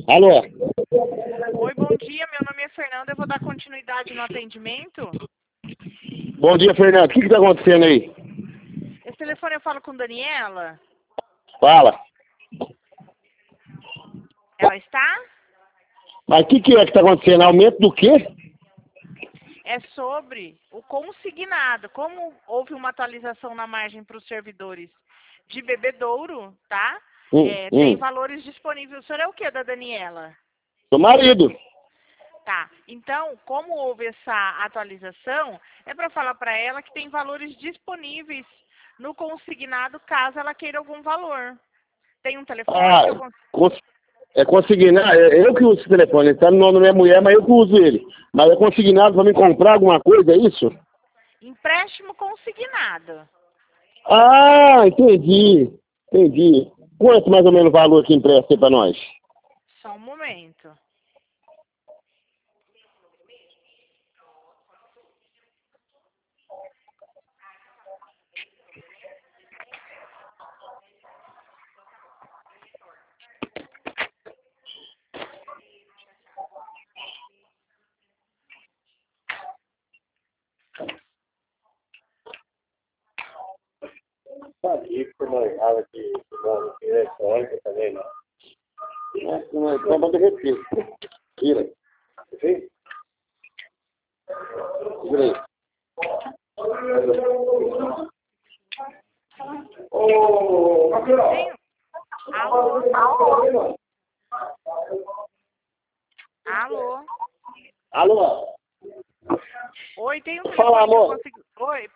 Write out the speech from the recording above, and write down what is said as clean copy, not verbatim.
Alô? Oi, bom dia. Meu nome é Fernanda. Eu vou dar continuidade no atendimento. Bom dia, Fernando. O que está acontecendo aí? Esse telefone eu falo com Daniela? Fala. Ela está? Mas o que é que está acontecendo? Aumento do quê? É sobre o consignado. Como houve uma atualização na margem para os servidores de Bebedouro, tá? Tem valores disponíveis. O senhor é o que da Daniela? Seu marido. Tá. Então, como houve essa atualização, é para falar para ela que tem valores disponíveis no consignado, caso ela queira algum valor. Tem um telefone que eu consigo... É consignado. Eu que uso esse telefone. Ele está no nome da minha mulher, mas eu que uso ele. Mas é consignado para me comprar alguma coisa, é isso? Empréstimo consignado. Ah, entendi. Entendi. Quanto mais ou menos o valor que empresta aí para nós? Só um momento. Não vai derreter. Tira. Tira aí. Alô? Alô? Alô? Oi, tem um telefone Fala, que eu amor. consigo... Oi,